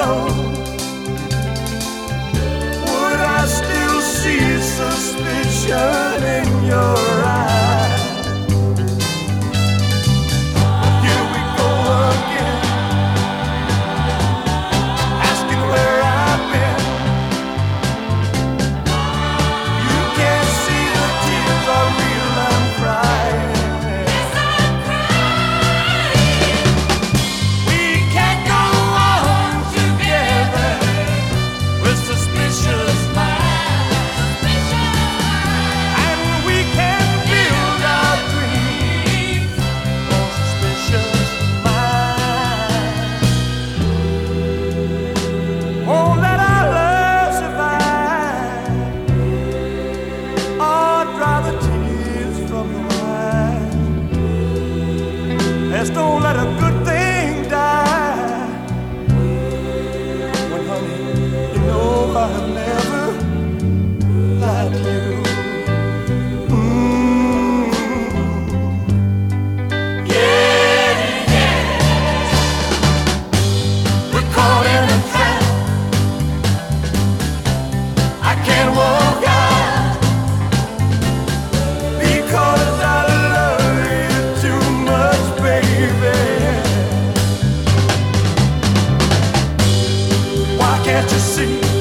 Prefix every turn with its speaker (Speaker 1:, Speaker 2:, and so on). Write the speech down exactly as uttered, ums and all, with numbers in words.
Speaker 1: alone, would I still see suspicion in your eyes? Here we go again, asking where I've been. You can't see the tears are real, I'm crying.
Speaker 2: Yes, I'm crying.
Speaker 1: We can't go on together with suspicious minds, and we can build our dreams on suspicious minds. Won't let our love survive, or dry the tears from your eyes. Let's don't let a good thing die. When, honey, you know I've never lied to you. Mm. Yeah, yeah. We're caught in a trap. I can't walk out because I love you too much, baby. Why can't you see?